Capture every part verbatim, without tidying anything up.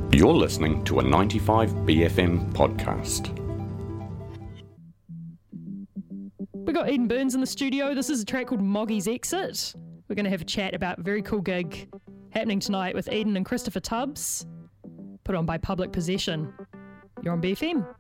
You're listening to a ninety-five B F M podcast. We got Eden Burns in the studio. This is a track called Moggy's Exit. We're going to have a chat about a very cool gig happening tonight with Eden and Christopher Tubbs, put on by Public Possession. You're on B F M.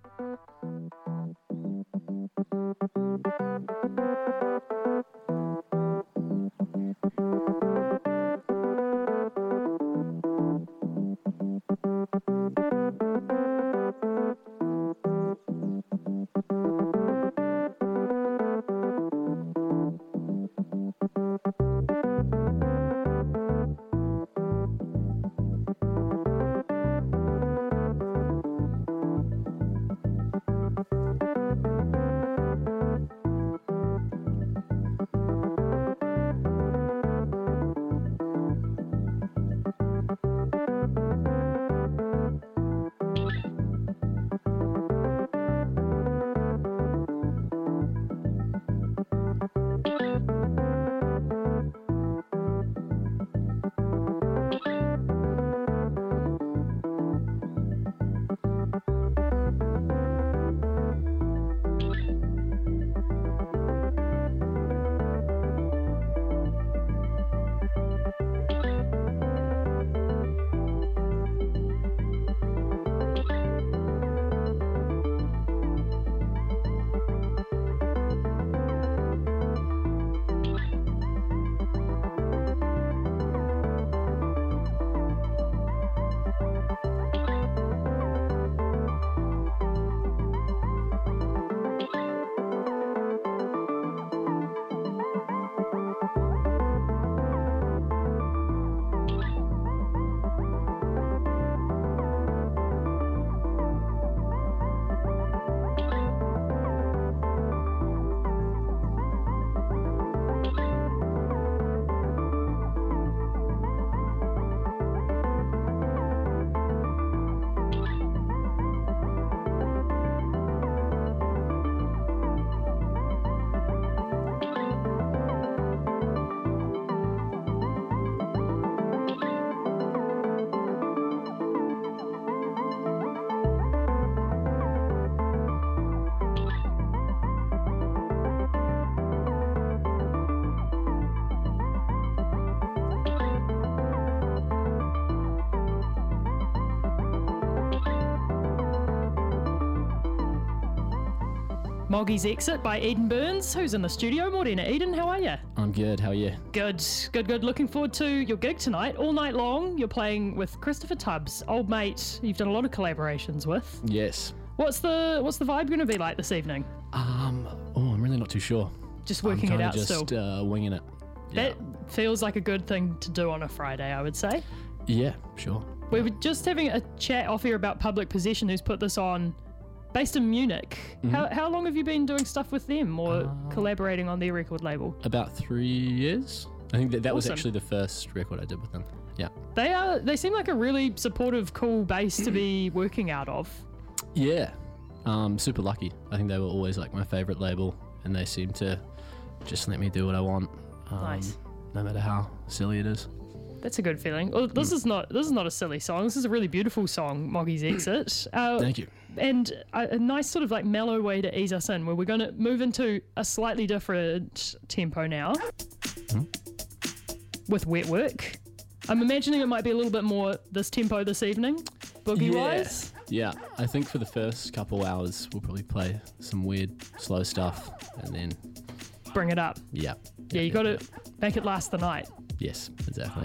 Moggy's Exit by Eden Burns, who's in the studio. Morena, Eden, how are you? I'm good, how are you? Good, good, good. Looking forward to your gig tonight. All night long, you're playing with Christopher Tubbs, old mate you've done a lot of collaborations with. Yes. What's the what's the vibe going to be like this evening? Um, oh, I'm really not too sure. Just working I'm it out just, still. Uh, winging it. That Yeah. feels like a good thing to do on a Friday, I would say. Yeah, sure. We were just having a chat off here about Public Possession, who's put this on, based in Munich. Mm-hmm. How how long have you been doing stuff with them or Uh, collaborating on their record label? About three years. I think that, that was Awesome. actually the first record I did with them. Yeah. They are they seem like a really supportive, cool base to be working out of. Yeah. Um, super lucky. I think they were always like my favorite label, and they seem to just let me do what I want. Um, Nice. No matter how silly it is. That's a good feeling. Well, this is not this is not a silly song. This is a really beautiful song, Moggy's Exit. Uh, Thank you. And a, a nice sort of like mellow way to ease us in, where we're going to move into a slightly different tempo now Hmm? with Wet Work. I'm imagining it might be a little bit more this tempo this evening, boogie wise. Yeah, I think for the first couple hours we'll probably play some weird slow stuff, and then Bring it up. yeah. Yeah, you got to make it last the night. Yes, exactly.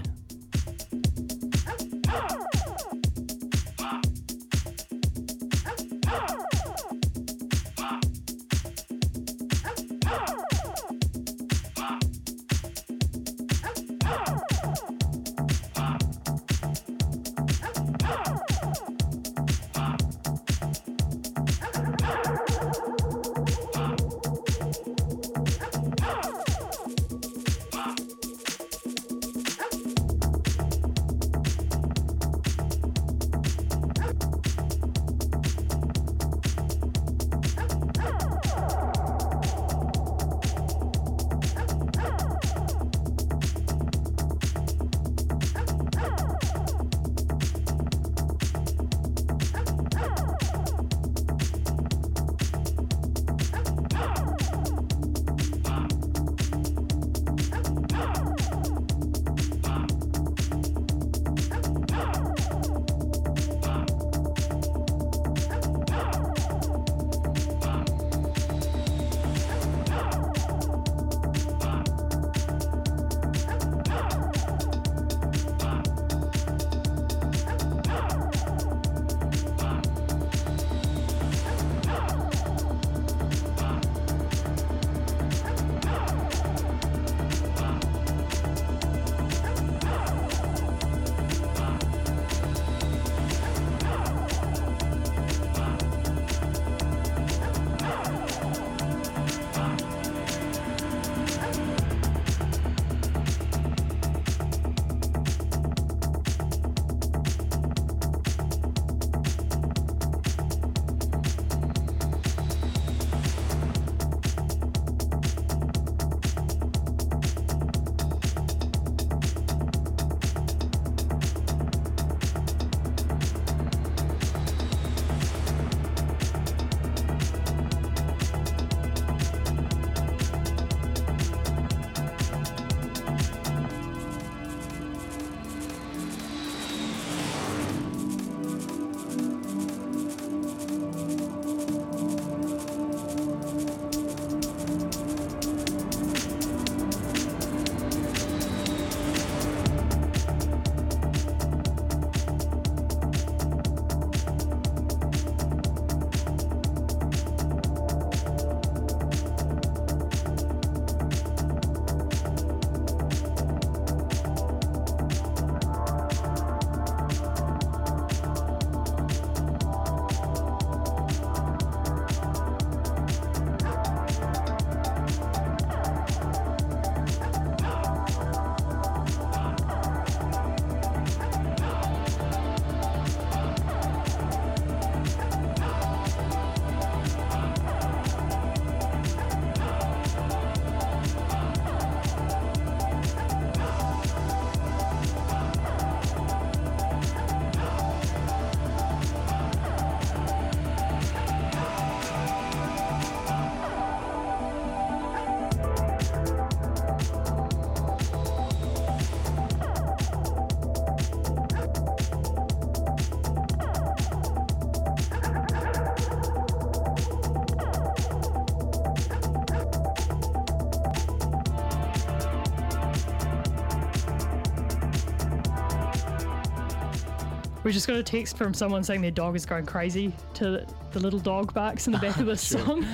We just got a text from someone saying their dog is going crazy to the little dog barks in the back of the song.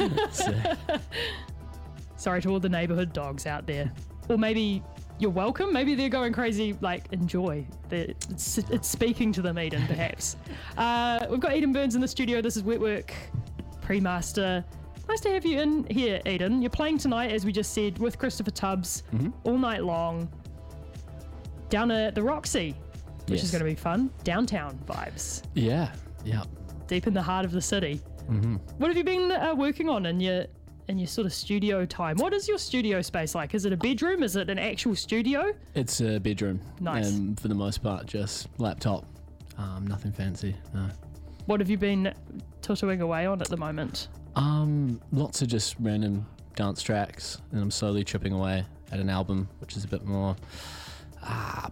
Sorry to all the neighbourhood dogs out there. Or maybe you're welcome. Maybe they're going crazy, like, enjoy. They're, it's, it's speaking to them, Eden, perhaps. uh, we've got Eden Burns in the studio. This is Wetwork Pre-Master. Nice to have you in here, Eden. You're playing tonight, as we just said, with Christopher Tubbs Mm-hmm. all night long down at the Roxy, which Yes. is going to be fun. Downtown vibes. Yeah, yeah. Deep in the heart of the city. Mm-hmm. What have you been uh, working on in your in your sort of studio time? What is your studio space like? Is it a bedroom? Is it an actual studio? It's a bedroom. Nice. And for the most part, just laptop. Um, nothing fancy, no. What have you been tattooing away on at the moment? Um, lots of just random dance tracks, and I'm slowly chipping away at an album, which is a bit more uh,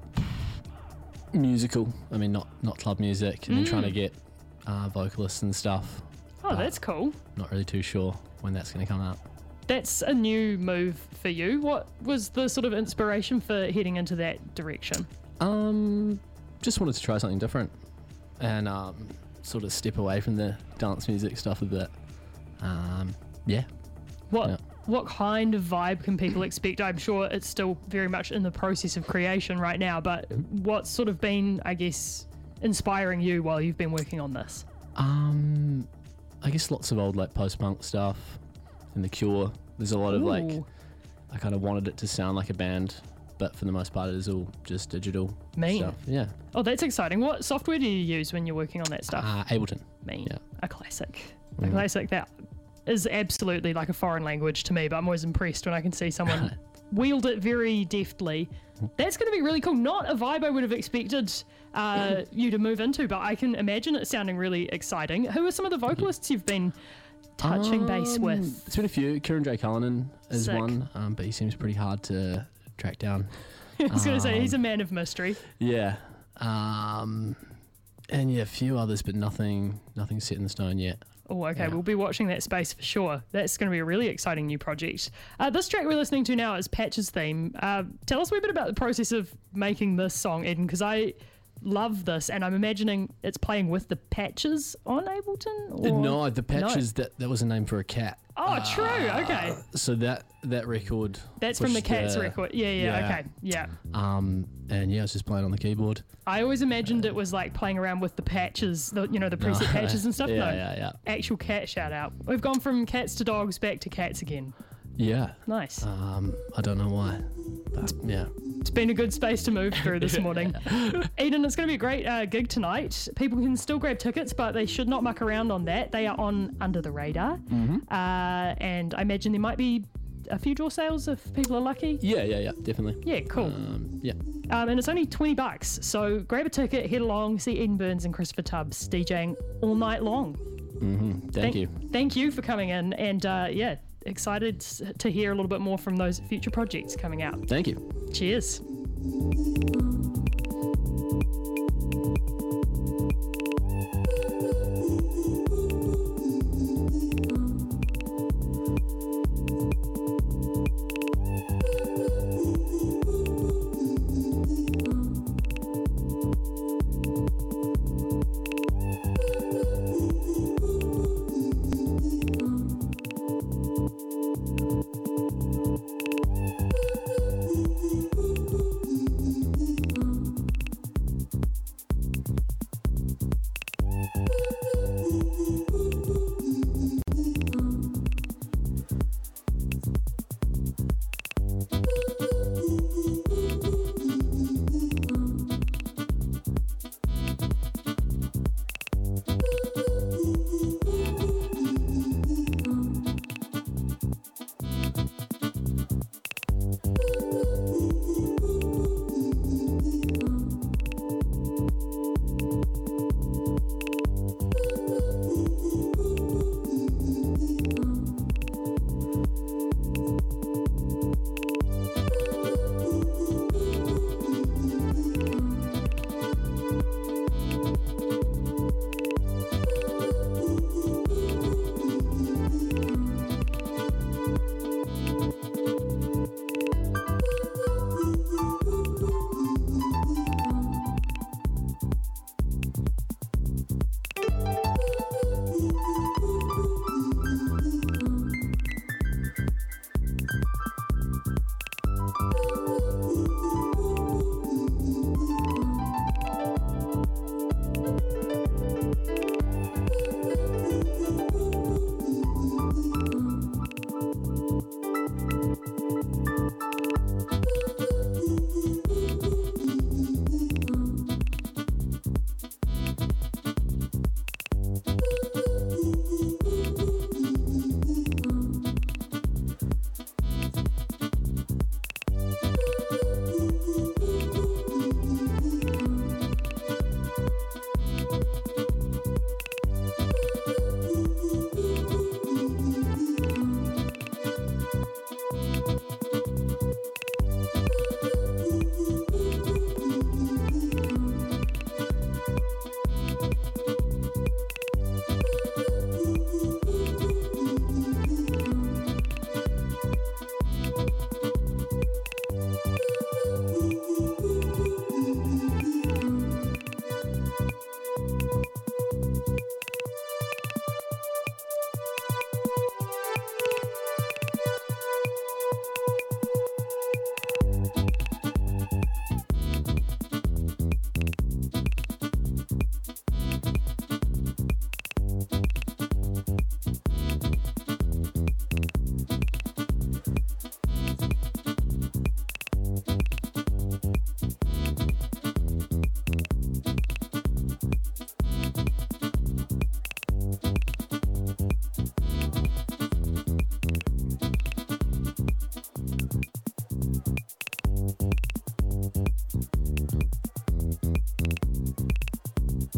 musical. I mean, not not club music, and then trying to get uh, vocalists and stuff. Oh, But that's cool. Not really too sure when that's going to come out. That's a new move for you. What was the sort of inspiration for heading into that direction? Um, just wanted to try something different, and um, sort of step away from the dance music stuff a bit. Um, yeah. What Yeah. what kind of vibe can people expect? I'm sure it's still very much in the process of creation right now, but what's sort of been, I guess, inspiring you while you've been working on this? Um, I guess lots of old like post-punk stuff and The Cure. There's a lot of like, Ooh, I kind of wanted it to sound like a band, but for the most part it is all just digital mean. stuff. Yeah. Oh, that's exciting. What software do you use when you're working on that stuff? Uh, Ableton. Mean. yeah. A classic. A Mm. classic that is absolutely like a foreign language to me, but I'm always impressed when I can see someone wield it very deftly. That's going to be really cool. Not a vibe I would have expected uh, you to move into, but I can imagine it sounding really exciting. Who are some of the vocalists you've been touching base Um, with? It's been a few. Kieran J. Cullinan is Sick. one, um, but he seems pretty hard to track down. I was going to say, um, he's a man of mystery. Yeah. Um, and yeah, a few others, but nothing, nothing set in stone yet. Oh, okay. Yeah. We'll be watching that space for sure. That's going to be a really exciting new project. Uh, this track we're listening to now is Patch's theme. Uh, tell us a wee bit about the process of making this song, Eden, because I love this, and I'm imagining it's playing with the Patches on Ableton? Or? No, the Patches, that that was a name for a cat. Oh, true. Okay. So that that record. That's from the pushed Cats record. Yeah, yeah, yeah. okay. Yeah. Um, and yeah, I was just playing on the keyboard. I always imagined it was like playing around with the patches, the, you know, the preset patches and stuff. Yeah, no, yeah, yeah. actual cat shout out. We've gone from cats to dogs back to cats again. Yeah. Nice. Um, I don't know why, but yeah. It's been a good space to move through this morning. Eden, it's going to be a great uh, gig tonight. People can still grab tickets, but they should not muck around on that. They are on Under the Radar. Mm-hmm. Uh, and I imagine there might be a few draw sales if people are lucky. Yeah, yeah, yeah, definitely. Yeah, cool. Um, yeah. Um, and it's only twenty bucks. So grab a ticket, head along, see Eden Burns and Christopher Tubbs DJing all night long. Mm-hmm. Thank you. Thank you for coming in. And uh, yeah, excited to hear a little bit more from those future projects coming out. Thank you. Cheers.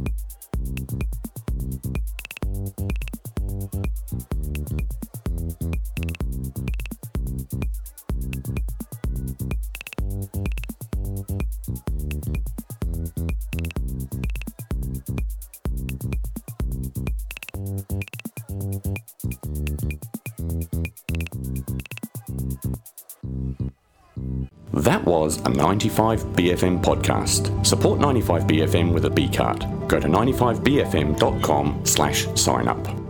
That was a ninety-five B F M podcast. Support ninety-five B F M with a B card. Go to ninety-five B F M dot com slash sign up.